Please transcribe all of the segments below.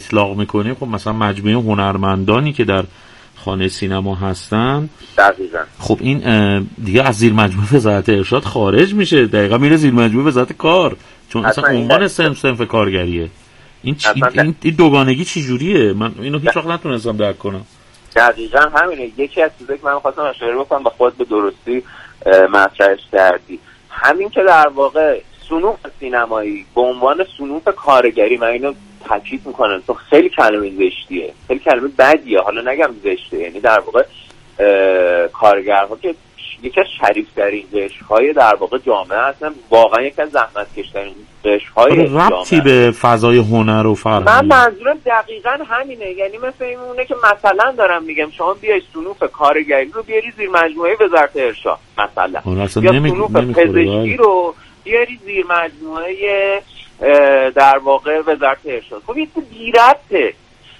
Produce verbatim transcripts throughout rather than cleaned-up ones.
اطلاق میکنیم، خب مثلا مجموعه هنرمندانی که در خانه سینما هستن دقیقاً خب این دیگه از زیر مجموعه وزارت ارشاد خارج میشه، دقیقاً میره زیر مجموعه وزارت کار، چون اصلا عنوان صنف صنف کارگریه. این چ... این این دوگانگی چه جوریه؟ من اینو هیچ وقت نتونستم درک کنم. دقیقاً همینه. یکی از چیزایی که من خواستم اشاره بکنم و خود به درستی مطرحش کردی، همین که در واقع صنوف سینمایی به عنوان صنوف کارگری، من اینو تاکید میکنم تو خیلی کلمه زشتیه، خیلی کلمه بدیه، حالا نگم زشته، یعنی در واقع کارگرها که یکی از شریفترین قشرهای در واقع جامعه هستن، واقعا یکی از زحمتکشترین قشرهای جامعه. ربطی به فضای هنر و فرهنگ؟ من منظورم دقیقاً همینه، یعنی مثل اینه که مثلا دارم میگم شما بیای صنوف کارگری رو بیاری زیر مجموعه وزارت ارشاد، مثلا یا نمی... صنوف پزشکی رو بیاری زیر مجموعه در واقع وزارت ارشاد. خب یه بی‌ربطه.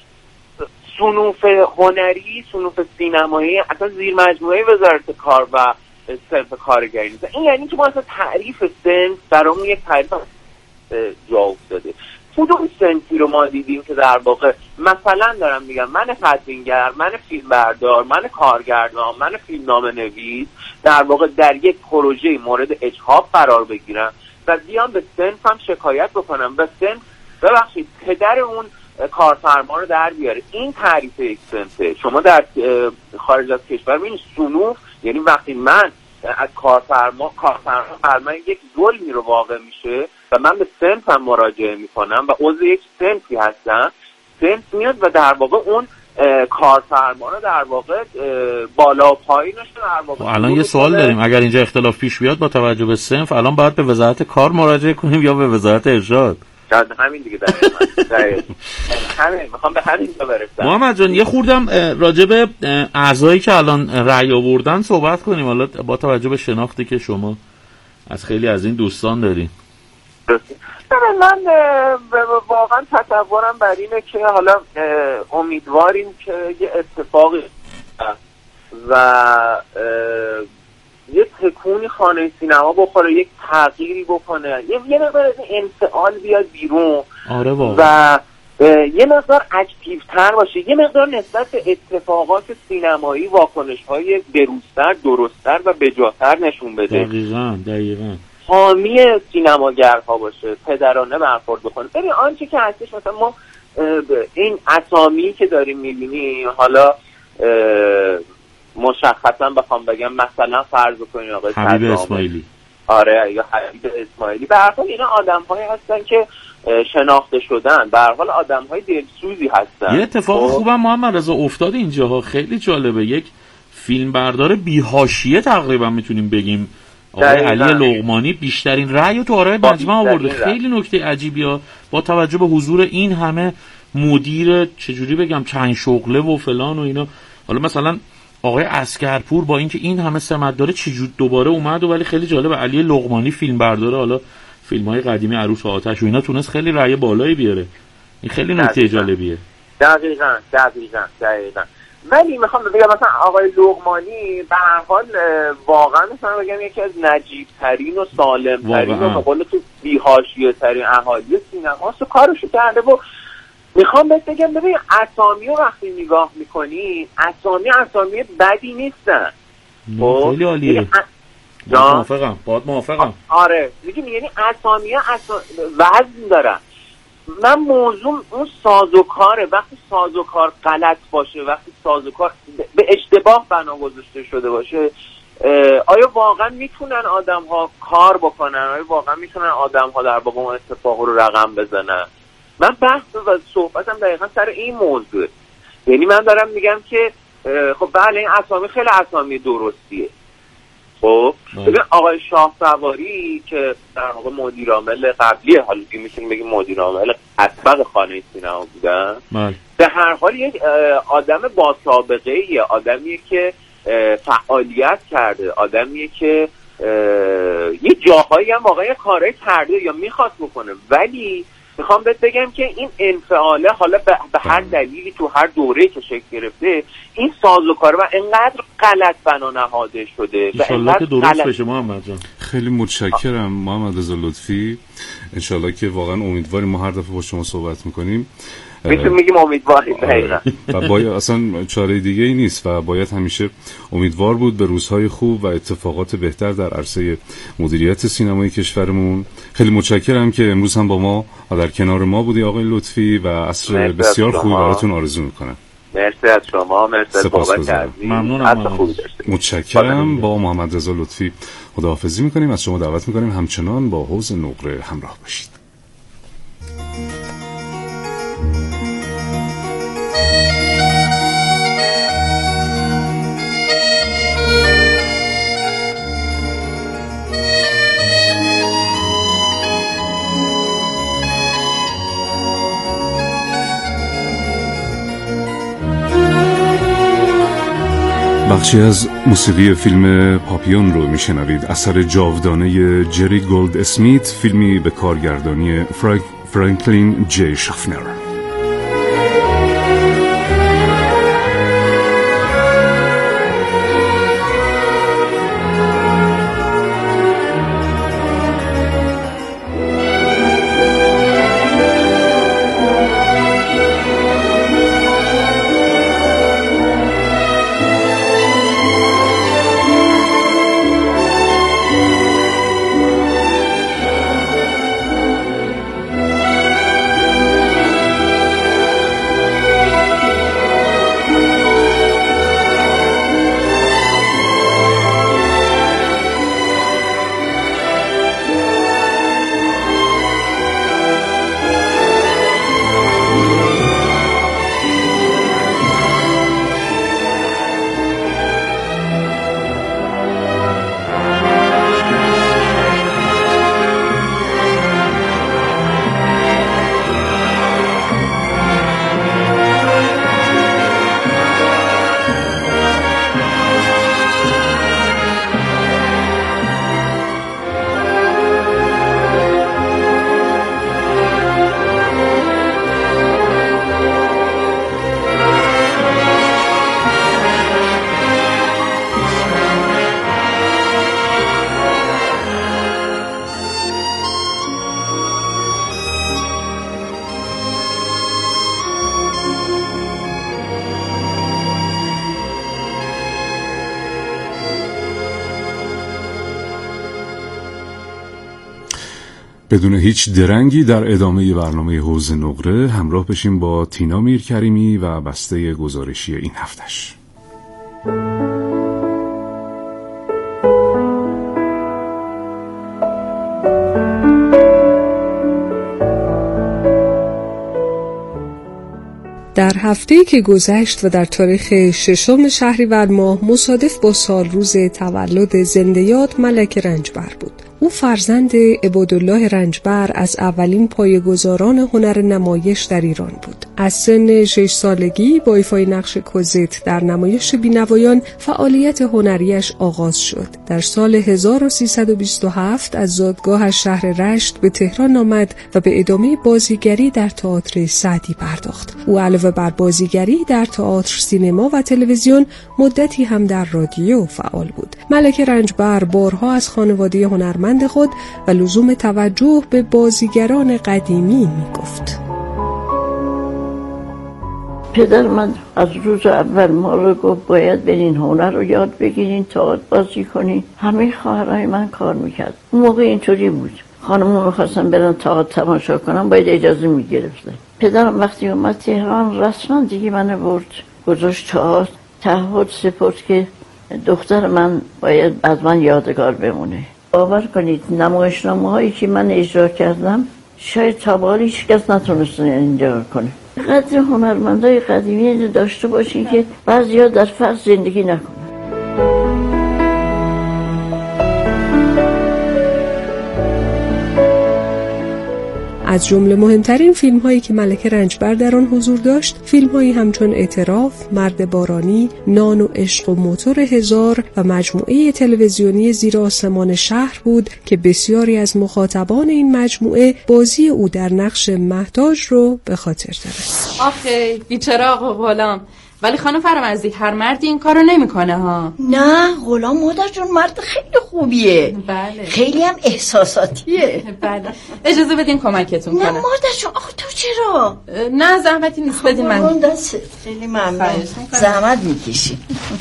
صنوف هنری، صنوف سینمایی اصلا زیر مجموعه وزارت کار و صنف کارگری نیست. این یعنی که ما اصلا تعریف صنف برامون یک تعریف جا افتاده. کدوم صنفی رو ما دیدیم که در واقع مثلا دارم میگم من تدوینگر، من فیلمبردار، من کارگردان، من فیلمنامه نویس در واقع در یک پروژه مورد اجحاف قرار بگیرم و بیام به صنف هم شکایت بکنم و صنف ببخشید پدر اون کارفرما رو در بیاره. این تعریف یک صنفه. شما در خارج از کشور ببینید صنوف یعنی وقتی من از کارفرما کارفرما بر من یک ظلمی رو واقع میشه و من به صنفم مراجعه میکنم و عضو یک صنفی هستم، صنف میاد و در واقع اون کارفرما رو در واقع بالا و پایینش در واقع. الان یه سوال داریم، اگر اینجا اختلاف پیش بیاد با توجه به صنف الان باید به وزارت کار مراجعه کنیم یا به وزارت ارشاد؟ همین دیگه دقیقاً همین میخوام به همین برسم. محمد جان یه خوردم راجع به اعضایی که الان رأی آوردن صحبت کنیم، حالا با توجه به شناختی که شما از خیلی از این دوستان دارین. من واقعا تصورم بر اینه که حالا امیدواریم که یه اتفاقی و یه تکونی خانه سینما بخوره، یک تغییری بکنه، یه یه مقدار انفعال بیاد بیرون. آره واقعا. و یه مقدار اکتیوتر باشه، یه مقدار نسبت به اتفاقات سینمایی واکنش‌های بروزتر، درستتر و بجاتر نشون بده. دقیقاً دقیقاً. حامی سینماگرها باشه، پدرانه برخورد بکنه. ببین آنچه که هستش مثلا ما این اسامی که داریم می‌بینیم، حالا مشخصا بخوام بگم مثلا فرض کنید آقای حبیب اسماعیلی، آره یا حبیب اسماعیلی، به هر حال اینا آدم‌هایی هستن که شناخته شدن، به هر حال آدم‌های دلسوزی هستن. یه اتفاق خوبم محمد رضا افتاد اینجاها، خیلی جالبه. یک فیلمبردار بی‌حاشیه تقریبا میتونیم بگیم آقای علی لقمانی بیشترین رأی رو تو آرای مجمع آورده. خیلی نکته عجیبیه با توجه به حضور این همه مدیر چجوری بگم چند شغله و فلان و اینا. حالا مثلا آقای عسکرپور با اینکه این همه سمت داره چجور دوباره اومد و ولی خیلی جالبه علی لقمانی فیلم برداره، حالا فیلم‌های قدیمی عروس و آتش و اینا تونست خیلی رأی بالایی بیاره. این خیلی نکته جالبیه. دقیقاً دقیقاً دقیقاً. ولی میخوام بگم مثلا آقای لقمانی به هر حال واقعا مثلا بگم یکی از نجیب ترین و سالم ترین و مقابل تو بی‌حاشیه ترین اهالی سینما سو کارشو کرده و میخوام بهت بگم ببین اسامی رو وقتی نگاه میکنی اسامی اسامی بدی نیستن. خیلی عالیه. با موافقم باید موافقم. آره میگم یعنی اسامی اسا... وزن دارن. من موضوع اون سازوکاره، وقتی سازوکار غلط باشه، وقتی سازوکار به اشتباه بنا گذاشته شده باشه، آیا واقعا میتونن آدم ها کار بکنن؟ آیا واقعا میتونن آدم ها در واقع اون اتفاق رو رقم بزنن؟ من بحث و صحبتم دقیقا سر این موضوع. یعنی من دارم میگم که خب بله این اسامی خیلی اسامی درستیه. خب ببین آقای شاه سواری که در واقع مدیر عامل قبلی، حالا که میتونیم بگیم مدیر عامل اسبق خانه سینما بودن، به هر حال یک آدم با سابقه ایه، آدمیه که فعالیت کرده، آدمیه که یه جاهایی هم واقعا کارای کرده یا میخواست بکنه. ولی میخوام بهت بگم که این انفعاله حالا به هر دلیلی تو هر دوره‌ای که شکل گرفته این سازوکار و انقدر غلط بنا نهاده شده و انشالله درست غلط... بشه محمد جان. خیلی متشکرم محمد رضا لطفی. انشالله که واقعا امیدواریم ما هر دفعه با شما صحبت میکنیم میتونیم میگیم امیدواریم. دقیقاً. و باید اصلا چاره دیگه ای نیست و باید همیشه امیدوار بود به روزهای خوب و اتفاقات بهتر در عرصه مدیریت سینمای کشورمون. خیلی متشکرم که امروز هم با ما و در کنار ما بودی آقای لطفی و عصر بسیار خوبی براتون آرزو میکنم. مرسی از شما، مرسی از بابت کردی. ممنونم. متشکرم. با محمد رضا لطفی خداحافظی میکنیم. از شما دعوت میکنیم همچنان با حوض نقره همراه باشید. بخشی از موسیقی فیلم پاپیون رو میشنوید، اثر جاودانه جری گولد اسمیت، فیلمی به کارگردانی فرانک فرانکلین جی شافنر. بدون هیچ درنگی در ادامه برنامه حوض نقره همراه بشیم با تینا میرکریمی و بسته گزارشی این هفتش. در هفته‌ای که گذشت و در تاریخ ششم شهریور ماه مصادف با سال روز تولد زنده‌یاد ملک رنجبر بود. او فرزند عبادالله رنجبر از اولین پایه‌گذاران هنر نمایش در ایران بود. از سن شش سالگی با ایفای نقش کوزت در نمایش بینوایان فعالیت هنریش آغاز شد. در سال هزار و سیصد و بیست و هفت از زادگاهش شهر رشت به تهران آمد و به ادامه بازیگری در تئاتر سعدی پرداخت. او علاوه بر بازیگری در تئاتر، سینما و تلویزیون مدتی هم در رادیو فعال بود. ملک رنجبر بارها از خانواده هنرمند خود و لزوم توجه به بازیگران قدیمی میگفت. پدر من از روز اول ما رو گفت باید برین هنر رو یاد بگیرین، تئاتر بازی کنین. همه خواهرای من کار میکرد. اون موقع اینطوری بود، خانم‌ها می‌خواستن برن تئاتر تماشا کنن باید اجازه میگرفتن. پدرم وقتی اومد تهران رسما دیگه من برد گذاشت تئاتر، تعهد سپرد که دختر من باید از من یادگار بمونه. باور کنید نمایشنامه‌هایی که من اجرا کردم شاید تا به حال هیچ کس نتونسته اجرا کنه. قدر هنرمندای قدیمی داشته باشین که بعضیا در فقر زندگی نکنن. از جمله مهمترین فیلم هایی که ملک رنجبر در آن حضور داشت، فیلم هایی همچون اعتراف، مرد بارانی، نان و عشق و موتور هزار و مجموعه تلویزیونی زیر آسمان شهر بود که بسیاری از مخاطبان این مجموعه بازی او در نقش مهتاج رو به خاطر دارند. آخه بیچراغ و غلام، ولی خانم فرامرزی هر مردی این کارو نمیکنه ها. نه غلام مادر جون مرد خیلی خوبیه. بله. خیلی هم احساساتیه. بله. اجازه بدین کمکتون کنم. نه مادر جون آخه تو چرا؟ نه زحمتی نیست بدین من. دست خیلی ممنون. زحمت میکشی.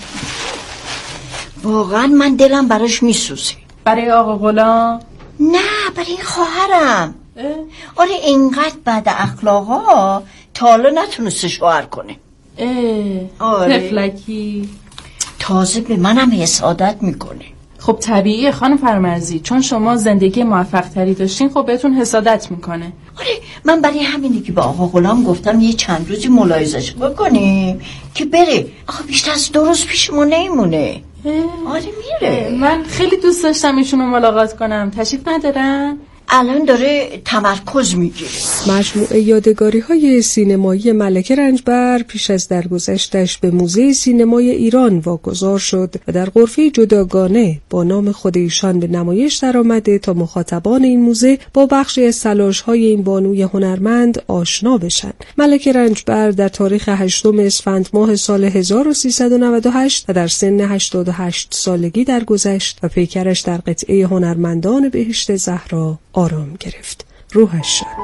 واقعا من دلم براش میسوزه. برای آقا غلام؟ نه برای این خواهرم. آره اینقدر بد اخلاقا تا حالا نتونسته شوهر کنه. آره تفلکی تازه به منم حسادت میکنه. خب طبیعیه خانم فرامرزی، چون شما زندگی موفق تری داشتین خب بهتون حسادت میکنه. آره من برای همینه که با آقا غلام گفتم یه چند روزی ملاحظه‌اش بکنیم که بره. آخه بیشتر از دو روز پیشمون نمیمونه. آره میره. من خیلی دوست داشتم ایشونو ملاقات کنم. تشریف ندارن؟ الان داره تمرکز میگیره. مجموعه یادگاری های سینمایی ملکه رنجبر پیش از درگذشتش به موزه سینمای ایران واگذار شد و در غرفه جداگانه با نام خود ایشان به نمایش درآمده تا مخاطبان این موزه با بخشی از تلاش‌های این بانوی هنرمند آشنا بشن. ملکه رنجبر در تاریخ هشتم اسفند ماه سال هزار و سیصد و نود و هشت و در سن هشتاد و هشت سالگی درگذشت و پیکرش در قطعه هنرمندان بهشت زهرا آرام گرفت. روحش شد.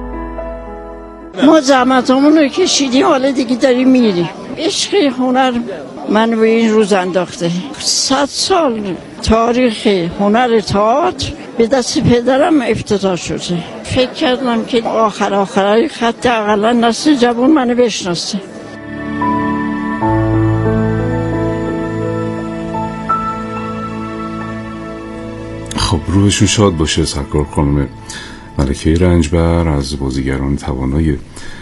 ما زحمتامون رو کشیدیم حالا دیگه داریم میریم. عشق هنر من به این روز انداخته. صد سال تاریخ هنر تئاتر به دست پدرم افتتاح شده. فکر کردم که آخر آخرای خط اقلا نسل جوان منو بشناسه. خب روحشون شاد باشه سرکار خانم ملکه رنجبر از بازیگران توانای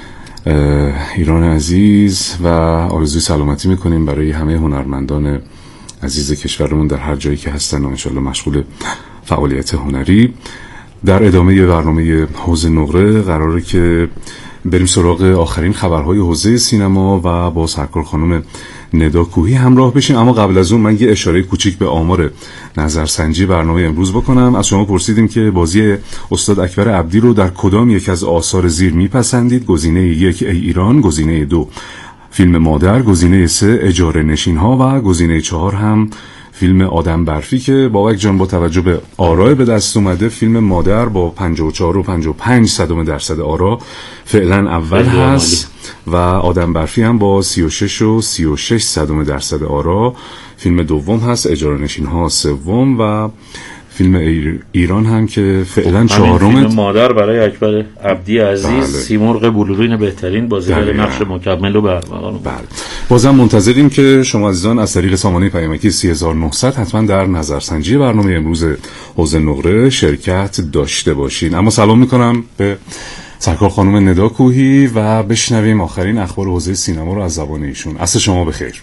ایران عزیز و آرزوی سلامتی میکنیم برای همه هنرمندان عزیز کشورمون در هر جایی که هستن و انشالله مشغول فعالیت هنری. در ادامه برنامه حوض نقره قراره که بریم سراغ آخرین خبرهای حوزه سینما و با سرکار خانم ندا کوهی همراه بشیم. اما قبل از اون من یه اشاره کوچیک به آمار نظرسنجی برنامه امروز بکنم. از شما پرسیدیم که بازی استاد اکبر عبدی رو در کدام یک از آثار زیر میپسندید؟ گزینه یک ای ایران، گزینه دو فیلم مادر، گزینه سه اجاره نشین ها و گزینه چهار هم فیلم آدم برفی که بابک جان با توجه به آرای به دست اومده فیلم مادر با پنجاه و چهار و پنجاه و پنج صدم درصد آرا فعلا اول هست و آدم برفی هم با سی و شش و سی و شش صدم درصد آرا فیلم دوم هست، اجاره نشین ها سوم و فیلم ایران هم که فعلا چهارم. فیلم مادر برای اکبر عبدی عزیز بله. سیمرغ بلورین بهترین بازیگر نقش مکمل و برمغان. بله. بازم منتظریم که شما عزیزان از طریق سامانه پیامکی سه هزار و نهصد حتما در نظرسنجی برنامه امروز حوض نقره شرکت داشته باشین. اما سلام میکنم به سرکار خانم ندا کوهی و بشنویم آخرین اخبار حوزه سینما رو از زبان ایشون. عصر شما بخیر.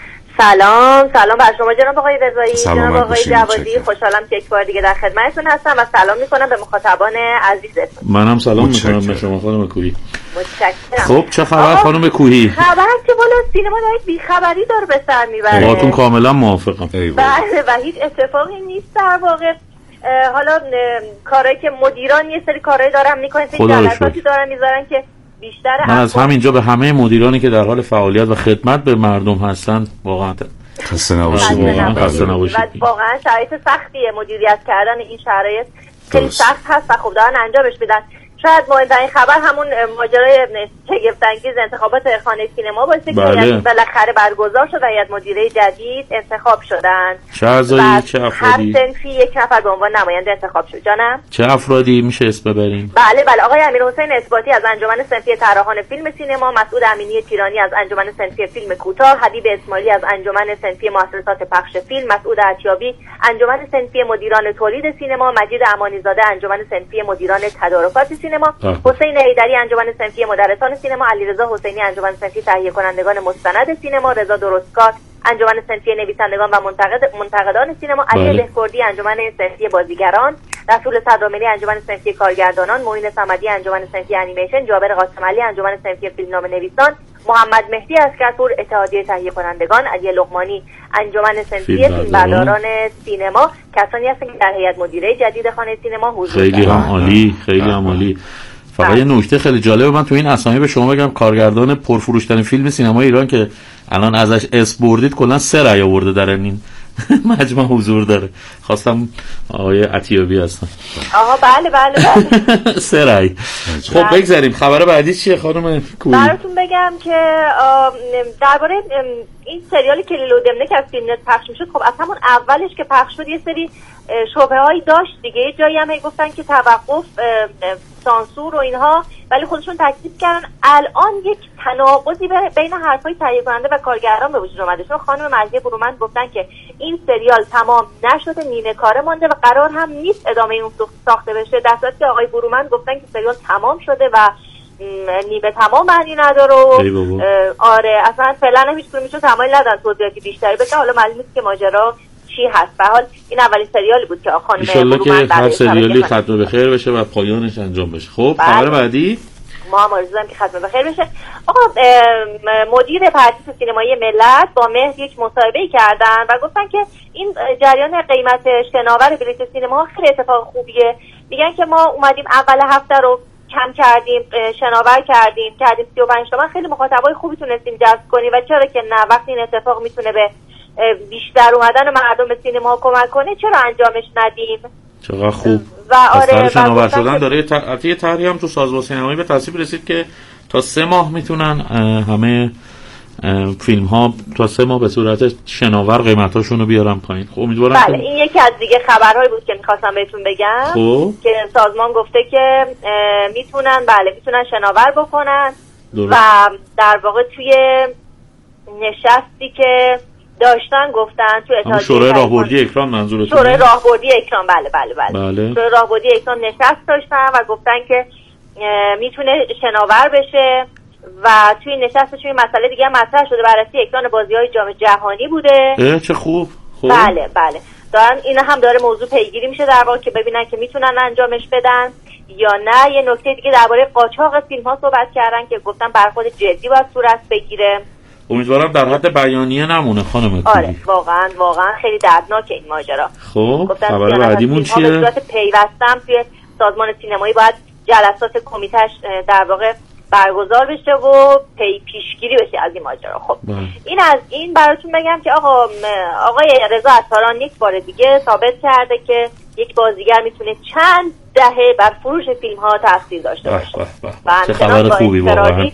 سلام سلام بر شما جناب آقای رضایی، جناب آقای جوادی، خوشحالم که یک بار دیگه در خدمتتون هستم و سلام میکنم به مخاطبان عزیزتون. منم سلام میکنم به شما خانم کوهی. متشکرم. خب چه خبر خانم کوهی؟ خبر که والا سینما داره بیخبری داره به سر میبره. باهاتون کاملا موافقم. بله و هیچ اتفاقی نیست در واقع. حالا کارهایی که مدیران یه سری کارهایی دارن میکنن، سری جلساتی دارن میذارن که بیشتر من از همینجا به همه مدیرانی که در حال فعالیت و خدمت به مردم هستن واقعا خسته نباشید. خسته نباشید. واقعا شرایط سختیه مدیریت کردن این شرایط خیلی سخت هست و خب دارن انجامش بدن. شاید مهمترین خبر همون ماجرای شگفت‌انگیز انتخابات خانه سینما باشه که بله. بالاخره برگزار شد و هیئت مدیره جدید انتخاب شدن. چه اعضایی چه افرادی؟ هر صنفی یک نفر به عنوان نماینده انتخاب شد. جانم چه افرادی میشه اسم ببریم؟ بله بله آقای امیرحسین اثباتی از انجمن صنفی طراحان فیلم سینما، مسعود امینی تیرانی از انجمن صنفی فیلم کوتاه، حبیب اسماعیلی از انجمن صنفی مؤسسات پخش فیلم، مسعود عطیابی انجمن صنفی مدیران تولید سینما، مجید امانیزاده انجمن صنفی مدیران تدارکات سینما، حسین حیدری انجمن صنفی مدرسان سینما، علیرضا حسینی انجمن صنفی تهیه کنندگان مستند سینما، رضا درستکار انجمن صنفی نویسندگان و منتقد منتقدان سینما، علی بهکردی انجمن صنفی بازیگران، رسول صدراملی انجمن صنفی کارگردانان، معین صمدی انجمن صنفی انیمیشن، جابر قاسم علی انجمن صنفی فیلمنامه نویسان، محمد مهدی اسکرپور اتحادیه تهیه کنندگان، علی لقمانی انجمن صنفی فیلمبرداران سینما کسانی هستند که در هیئت مدیره جدید خانه سینما حضور دارند. خیلی هم عالی، خیلی هم عالی. فقط یه نکته خیلی جالبه من تو این اسامی به شما بگم، کارگردان پرفروش‌ترین فیلم سینمای ایران که الان ازش اس بردید کلا سه رأی آورده در این مجمع حضور داره. خواستم آقای عطیابی هستن. آها بله بله بله. سه رأی. خب بگذاریم خبر بعدی چیه خانم کوی؟ براتون بگم که درباره این سریال کلیل و دمنه که از فیلمنت پخش میشد، خب از همون اولش که پخش شد یه سری شبهه هایی داشت دیگه. یه جایی هم گفتن که توقف، سانسور و اینها، ولی خودشون تکذیب کردن. الان یک تناقضی بین حرفای تهیه کننده و کارگردان به وجود اومده. چون خانم مرضیه برومند گفتن که این سریال تمام نشده، نیمه کاره مونده و قرار هم نیست ادامه اون ساخته بشه، در صورتی که آقای برومند گفتن که سریال تمام شده و نیمه تمام معنی نداره. آره اصلا فعلا هم هیچ کدومشون تمایل ندارن توضیحاتی بیشتری بدن. حالا معلومه نیست که ماجرا چی هست. به حال این اولین سریالی بود که خانم برومند که هر سریالی ختم به خیر بشه و پایانش انجام بشه. خب خبر بعدی ما هم آرزو داریم که ختم به خیر بشه. آقا مدیر پرتیس سینمایی ملت با مهر یک مصاحبه‌ای کردن و گفتن که این جریان قیمت شناور بلیت سینما خیلی اتفاق خوبیه. میگن که ما اومدیم اول هفته رو کم کردیم، شناور کردیم، کردیم سی و پنج تومن، خیلی مخاطبای خوبی تونستیم جذب کنیم و چرا که نه، وقتی این اتفاق میتونه به بیشتر اومدن مردم به سینما کمک کنه چرا انجامش ندیم. چقدر خوب. و آره شناور شدن داره. یه طرحی هم تو سازمان سینمایی به تصویب رسید که تا سه ماه میتونن همه فیلم ها تا سه ماه به صورت شناور قیمتاشون رو بیارن پایین. خب امیدوارم بله این یکی از دیگه خبرهایی بود که میخواستم بهتون بگم. خوب. که سازمان گفته که میتونن بله میتونن شناور بکنن درست. و در واقع توی نشستی که داشتن گفتن توی اتحادیه شورای راهبردی اکران منظورتونه؟ شورای راهبردی اکران بله بله بله, بله. شورای راهبردی اکران نشست داشتن و گفتن که میتونه شناور بشه و توی نشستشون مسئله دیگه هم مطرح شده، بررسی اکران بازی‌های جام جهانی بوده. اه چه خوب. خوب. بله بله دارن این هم داره موضوع پیگیری میشه در واقع که ببینن که میتونن انجامش بدن یا نه. یه نکته دیگه درباره قاچاق فیلم ها صحبت کردن که گفتن برخورد جدی باید صورت بگیره. امیدوارم در حد بیانیه نمونه خانم کوی. آره واقعا واقعا خیلی دردناکه این ماجرا. خب خبر بعدیمون چیه؟ به صورت پیوستم توی سازمان سینمایی باید جلسات کمیتهش در واقع برگزار بشه و پی پیشگیری بشه از این ماجرا. خب بله. این از این براتون بگم که آقا آقای رضا عطاران یک بار دیگه ثابت کرده که یک بازیگر میتونه چند دهه بر فروش فیلم ها تاثیر داشته باشه. و چه خبر خوبی واقعا. بله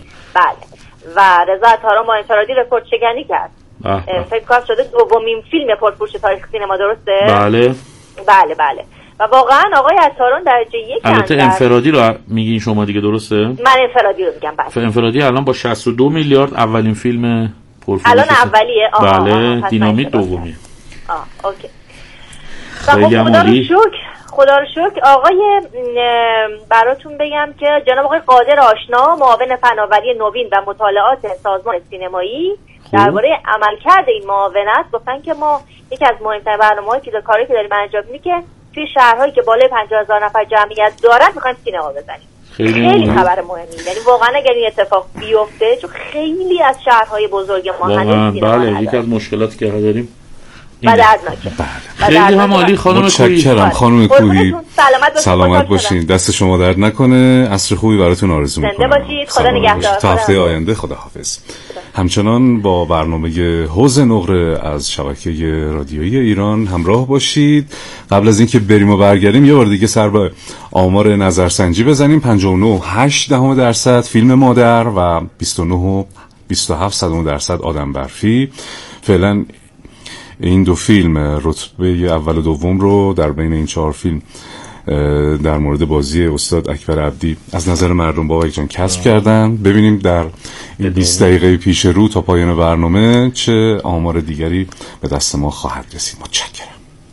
و رضا عطاران با انفرادی رکورد شکنی کرد. فکر کنم شده دومین فیلم پرفروش تاریخ سینما، درسته؟ بله بله بله و واقعا آقای عطاران درجه یک. البته انفرادی رو میگین شما دیگه، درسته؟ من انفرادی رو میگم. بله انفرادی الان با شصت و دو میلیارد اولین فیلم پرفروش الان اولیه. آه بله آه دینامیت دومی. آه اوکی. خیلی عالی. خدا رو شکر. آقای براتون بگم که جناب آقای قادر آشنا معاون فناوری نوین و مطالعات سازمان سینمایی درباره عملکرد این معاونت گفتن که ما یکی از مهمترین برنامه‌های که کاری که داریم انجام میدیم که توی شهرهایی که بالای پنجاه هزار نفر جمعیت دارن می‌خوایم سینما بزنیم. خیلی, خیلی خبر مهمی، یعنی واقعا اگر این اتفاق بیفته چون خیلی از شهرهای بزرگ ما هنوز سینما بله نداره. یکی از مشکلاتی که داریم و دردناکه. خیلی هم عالی خانم کوی. متشکرم خانم کوی. سلامت, سلامت باشین. دست شما درد نکنه. عصر خوبی براتون آرزو میکنم. زنده باشید. خدا نگهدار. تا هفته آینده خداحافظ. همچنان با برنامه حوض نقره از شبکه رادیویی ایران همراه باشید. قبل از اینکه بریم و برگردیم یه بار دیگه سر به آمار نظرسنجی بزنیم. پنجاه و نه و هشت دهم درصد فیلم مادر و بیست و نه و بیست و هفت صدم درصد آدم برفی. فعلا این دو فیلم رتبه اول و دوم رو در بین این چهار فیلم در مورد بازی استاد اکبر عبدی از نظر مردم بابک جان کسب کردن. ببینیم در این بیست دقیقه پیش رو تا پایان برنامه چه آمار دیگری به دست ما خواهد رسید. متشکرم.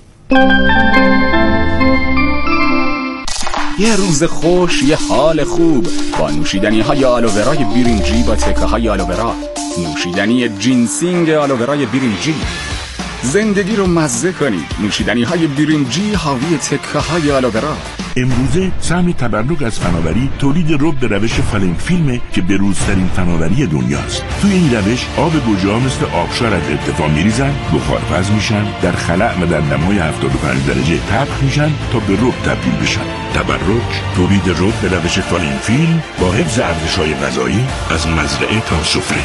یه روز خوش، یه حال خوب با نوشیدنی های آلوورای برنجی با تکه های آلوورا. نوشیدنی جینسینگ آلوورای برنجی. زندگی رو مزه کنید. نوشیدنی های برنجی حاوی تکه های آلوورا. امروزه سهم تبرک از فناوری تولید رب به روش فالینگ فیلمه که بروزترین فناوری دنیاست. توی این روش آب گوجه‌ها مثل آبشار از ارتفاع میریزن، بخارپز میشن، در خلأ و در دمای هفتاد و پنج درجه تبخ میشن تا به رب تبدیل بشن. تبرک تولید رب به روش فالینگ فیلم با حفظ ارزش‌های غذایی از مزرعه تا سفره.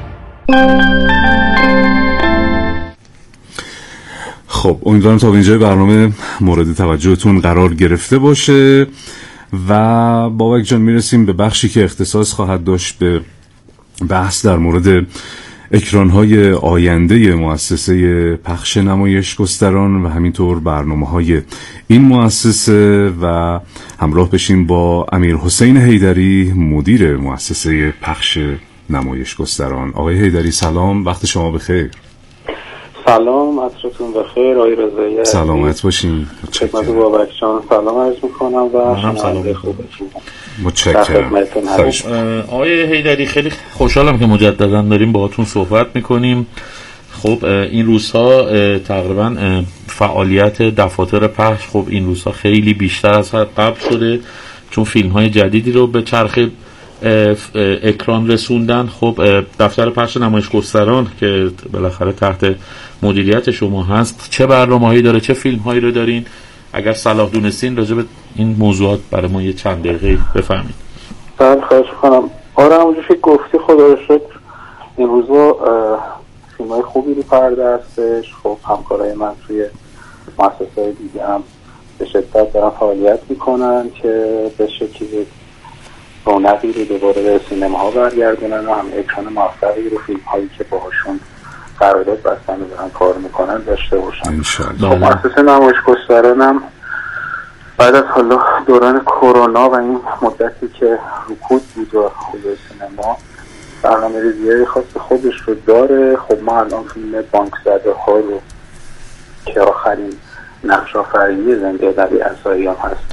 خب امیدوارم تا اینجای برنامه مورد توجهتون قرار گرفته باشه و بابک جان میرسیم به بخشی که اختصاص خواهد داشت به بحث در مورد اکران‌های آینده مؤسسه پخش نمایشگستران و همینطور برنامه‌های این مؤسسه و همراه بشیم با امیر حسین حیدری مدیر مؤسسه پخش نمایشگستران. آقای حیدری سلام، وقت شما بخیر. سلام، عصرتون بخیر. آقای رضایی سلامت باشین. خدمت بابک جان سلام عرض میکنم و سلام خوبتون. متشکرم. آقای حیدری خیلی خوشحالم که مجددا داریم باهاتون صحبت میکنیم. خب این روزها تقریبا فعالیت دفاتر پخش خب این روزها خیلی بیشتر از قبل شده چون فیلم های جدیدی رو به چرخه اکران رسوندن. خب دفتر پخش نمایشگستران که بالاخره تحت مدیریت شما هست چه برنامه‌هایی داره، چه فیلم‌هایی رو دارین؟ اگر صلاح دونستین راجع به این موضوعات برای ما یه چند دقیقه بفرمایید. بله خواهش می‌کنم. آره همونجوری که گفتی خدا رو شکر این روزا فیلم‌های خوبی رو پرده هستش. خب همکارای من توی مؤسسه‌های دیگه هم به شدت دارن فعالیت می‌کنن که به شکلی رونقی رو دوباره به سینماها برگردونن و هم اکران موفقی رو فیلم هایی که باهاشون قرارداد بستن و دارن کار میکنن داشته باشن. خب مؤسسه نمایشگستران هم بعد از حالا دوران کرونا و این مدتی که رکود بود و حوزه سینما برنامه ریزی‌های خاص خودش رو داره. خب ما الان فیلم بانک زده ها رو که آخرین نقش آفرینی زنده علی عصایی هم هست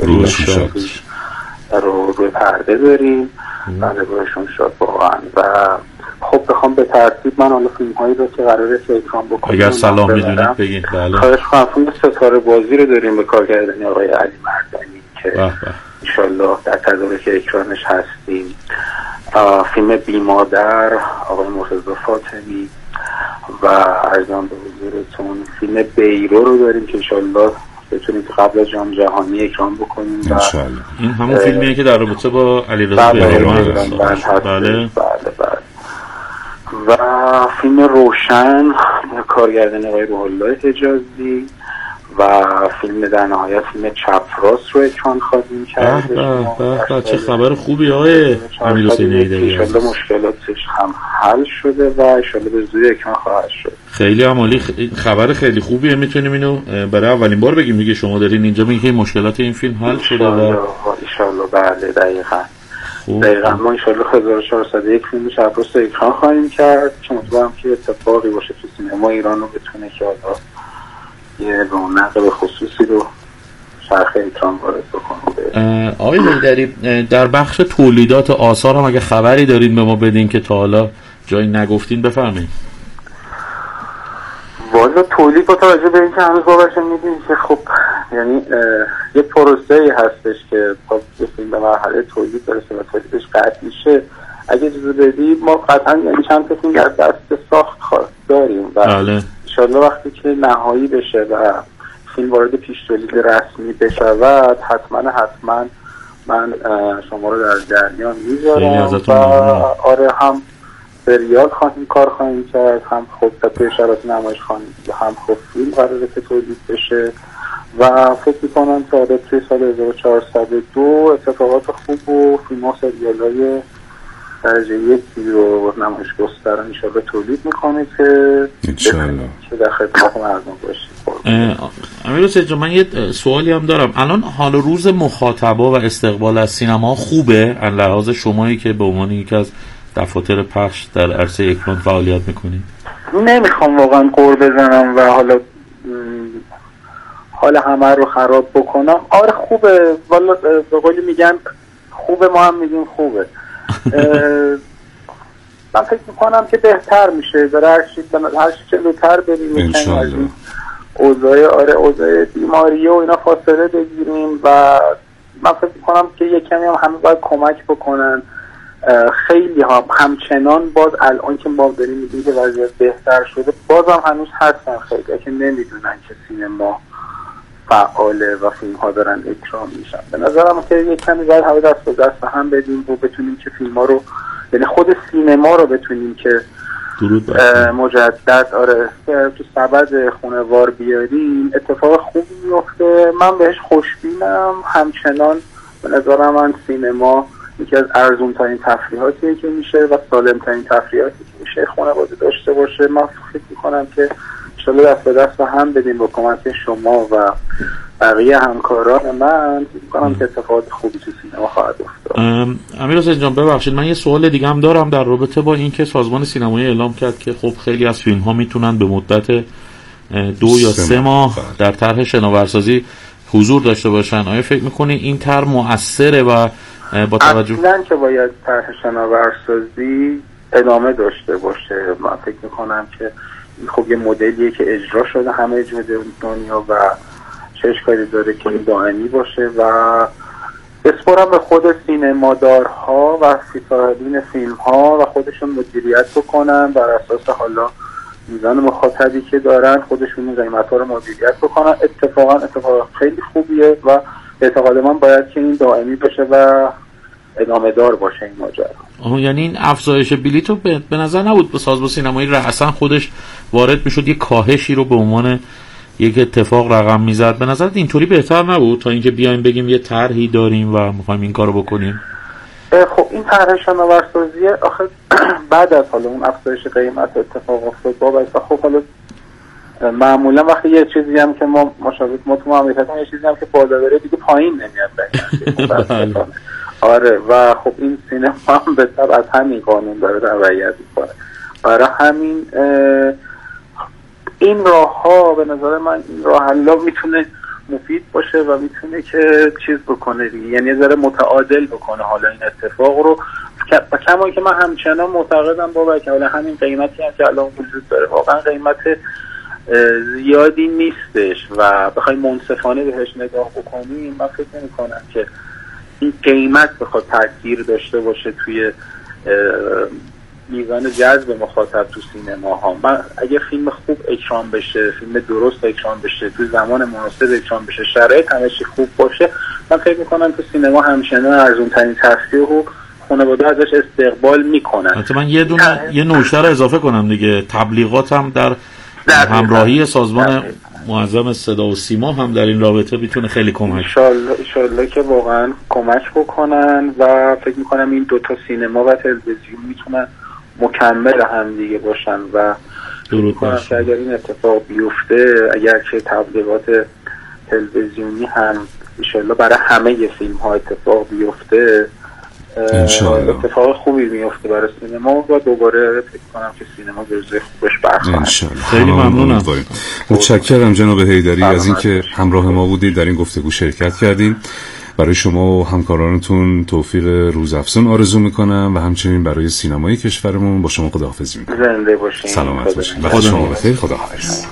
رو روی پرده داریم و نگاهشون شد واقعا. و خب بخوام به ترتیب من حالا فیلم هایی رو که قراره که اکران بکنم اگر سلام میدونید بگید. بله خواهش کنم. فیلم ستاره بازی رو داریم به کارگردانی آقای علی مردانی که انشالله در تدارک اکرانش هستیم. فیلم بی مادر آقای مرتضی فاطمی و ارزان به حضورتون فیلم بیرو رو داریم که انشالله بتونید قبل از جام جهانی اکران بکنیم. این همون فیلمیه که در رابطه با علیرضا بهرام هست. بله بله بله. و فیلم روشن کارگردانی آقای روح الله حجازی و فیلم در نهایت فیلم چپراس رو اکران خواهیم کرد. به چه خبر خوبی آقای امیر حسین حیدری. ان شاءالله مشکلاتش هم حل شده و ان شاءالله به زودی اکران خواهد شد. خیلی عالی، خبر خیلی خوبیه. میتونیم اینو برای اولین بار بگیم دیگه شما دارین اینجا میگین که مشکلات این فیلم حل شده و ان شاءالله بله دقیقاً دقیقاً ما ان شاءالله هزار و چهارصد و یک فیلم چپراس رو اکران خواهیم کرد که امیدوارم که اتفاقی باشه تو سینما ایران رو بتونه که حالا یه رونق به خصوصی رو شرخ اکران وارد بکنه. آقای حیدری در بخش تولیدات آثار هم اگه خبری دارین به ما بدین که تا حالا جایی نگفتین بفرمایید. والا تولید با توجه به اینکه هنوز بابش میدونیم که خب یعنی یه پروسه‌ای هستش که تا بسیم به مرحله تولید برسه و تولیدش قطع میشه. اگه اجازه بدید ما قطعا یعنی چند تا فیلم در دست ساخت داریم و بله انشالله وقتی که نهایی بشه و فیلم وارد پیش تولید رسمی بشود حتما حتما من شما رو در جریان میذارم و آره هم سریال خواهیم کار خواهیم کرد هم خب طبق شرایط نمایش خواهیم هم خب فیلم قراره که تولید بشه و فکر میکنم تا توی سال هزار و چهارصد و دو اتفاقات خوب و فیلم ها سریال های درجه یکی رو نمایشگستران انشالله تولید میکنه که انشالله که در خدمت مردم باشید. امیر حسین من یه سوالی هم دارم. الان حال روز مخاطبا و استقبال از سینما خوبه از لحاظ شمایی که به عنوان یکی از دفاتر پخش در عرصه اکران فعالیت میکنید؟ نمیخوام واقعا قور بزنم و حالا حال همه رو خراب بکنم. آره خوبه والا به قولی میگن خوبه ما هم میگیم خوبه. من فکر میکنم که بهتر میشه داره هر چی هر چی جلوتر بریم انشالله اوضاع آره اوضاع بیماری و اینا فاصله بگیریم و من فکر میکنم که یک کمی هم همه باید کمک بکنن. خیلی ها همچنان باز الان که ما داریم میدونیم که وضعیت بهتر شده، باز هم هنوز هستن خیلی که نمیدونن که سینما فعاله و فیلم ها دارن اکرام میشن. به نظرم که یک کمی باید همه دست به دست هم بدیم و بتونیم که فیلم ها رو، یعنی خود سینما رو بتونیم که مجدد آره تو سبد خونوار بیاریم، اتفاق خوبی میفته. من بهش خوشبینم. همچنان به نظر من سینما یکی از ارزون ترین تفریحاتیه که میشه و سالم ترین تفریحاتی که میشه خانواده داشته باشه. من فکر میکنم که انشالله دست به دست هم بدیم با کمک شما و بقیه همکاران من. فکر میکنم که اتفاقات خوبی تو سینما خواهد افتاد. امیرحسین جان ببخشید من یه سوال دیگه هم دارم در رابطه با این که سازمان سینمایی اعلام کرد که خب خیلی از فیلم ها میتونن به مدت دو یا سه ماه در طرح شناورسازی حضور داشته باشن. آیا فکر میکنی این طرح مؤثره و با توجه اصلا که باید طرح شناورسازی ادامه داشته باشه؟ من فکر میکنم که خب یه مدلیه که اجرا شده همه جای دنیا و چه اشکالی داره که این دائمی باشه و بسپارم به خود سینمادارها و صاحبین فیلم ها و خودشون مدیریت بکنن بر اساس حالا میزان مخاطبی که دارن، خودشون این قیمت ها رو مدیریت بکنن. اتفاقا اتفاق خیلی خوبیه و اعتقاد من باید که این دائمی بشه و ادامه دار باشه این ماجرا. یعنی این افزایش بلیط رو به, به نظر نبود به سازمان سینمایی رأساً خودش وارد میشد یه کاهشی رو به عنوان یک اتفاق رقم میزد؟ به نظرت اینطوری بهتر نبود تا اینکه بیایم بگیم یه طرحی داریم و میخوایم این کارو بکنیم؟ خب این طرح شناورسازی آخه بعد از حالا اون افزایش قیمت اتفاق افتاد بابا. خب حالا معمولا وقتی یه چیزی هم که ما مشابه ما تو مملکت یه چیزی هم که بالا بره دیگه پایین نمیاد. آره و خب این سینما هم به طبع از همین قانون داره رعایت میکنه. برای همین این راه ها به نظر من این راه حلا میتونه مفید باشه و میتونه که چیز بکنه دیگه، یعنی یه ذره متعادل بکنه حالا این اتفاق رو. و کما که من همچنان معتقدم بابا که حالا همین قیمتی هم که الان وجود داره واقعا قیمت زیادی نیستش و بخوایم منصفانه بهش نگاه بکنیم، من فکر نمی کنم که این قیمت بخواد تاثیر داشته باشه توی میزان جذب مخاطب تو سینما ها. من اگه فیلم خوب اکرام بشه، فیلم درست اکرام بشه، تو زمان مناسب اکرام بشه، شرایط همش خوب باشه، من فکر میکنم تو سینما همچنان ارزون ترین تفریح و خانواده ازش استقبال میکنن. البته من یه دونه یه نکته رو اضافه کنم دیگه، تبلیغات هم در, در همراهی سازمان معظم صدا و سیما هم در این رابطه میتونه خیلی کمک. انشالله انشالله که واقعا کمک بکنن و فکر میکنم این دوتا سینما و تلویزیون میتونن مکمل هم دیگه باشن و درود باشه. اگر این اتفاق بیفته، اگر که تبلیغات تلویزیونی هم انشالله برای همه فیلم ها اتفاق بیفته، اتفاق خوبی میفته برای سینما و دوباره فکر کنم که سینما به روز خوبش برخواهد. خیلی ممنونم. متشکرم جناب حیدری از اینکه همراه ما بودید در این گفتگو شرکت کردین. برای شما و همکارانتون توفیق روزافزون آرزو میکنم و همچنین برای سینمای کشورمون با شما خداحافظی میکنم. زنده باشین. سلامت باشین. وقت شما بخیر. خداحافظ.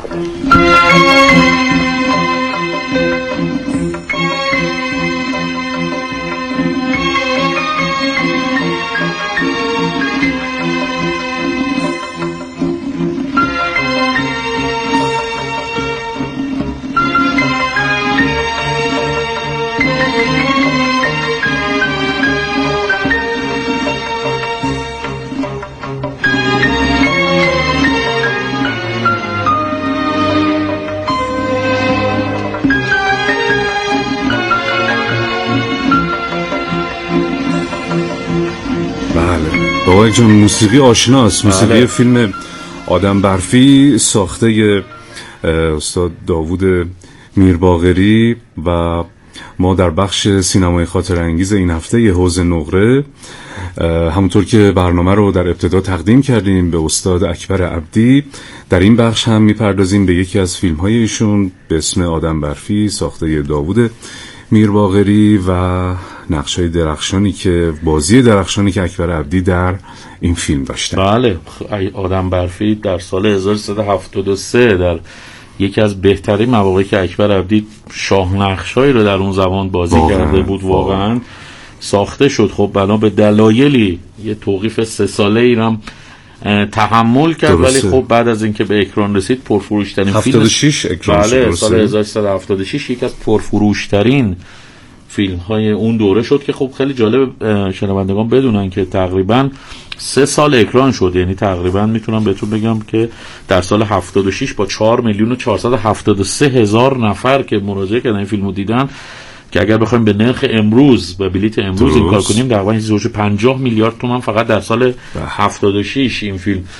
بابا جان موسیقی آشناست، موسیقی بله. فیلم آدم برفی ساخته استاد داوود میرباقری و ما در بخش سینمای خاطر انگیز این هفته ی حوض نقره همونطور که برنامه رو در ابتدا تقدیم کردیم به استاد اکبر عبدی، در این بخش هم میپردازیم به یکی از فیلم های ایشون به اسم آدم برفی ساخته داوود میرباقری و نقشای درخشانی که بازی درخشانی که اکبر عبدی در این فیلم داشتن. بله آدم برفی در سال هزار و سیصد و هفتاد و سه در یکی از بهترین مواقعی که اکبر عبدی شاهنقشایی رو در اون زمان بازی واقعا. کرده بود واقعا ساخته شد. خب بنا به دلایلی یه توقیف سه ساله ای هم تحمل کرد، ولی خب بعد از اینکه به اکران رسید پرفروشترین فیلم هفتاد و شش اکران شد. بله سال هزار و سیصد و هفتاد و شش یکی از پرفروشترین فیلم های اون دوره شد که خب خیلی جالب شنوندگان بدونن که تقریبا سه سال اکران شد. یعنی تقریبا میتونم بهتون بگم که در سال هفتاد و شش با چهار میلیون و چهارصد و هفتاد و سه هزار نفر که مراجعه کردن این فیلمو دیدن، که اگر بخوایم به نرخ امروز و بلیت امروز این کار کنیم تقریبا حدود پنجاه میلیارد تومان فقط در سال هفتاد و شش این فیلم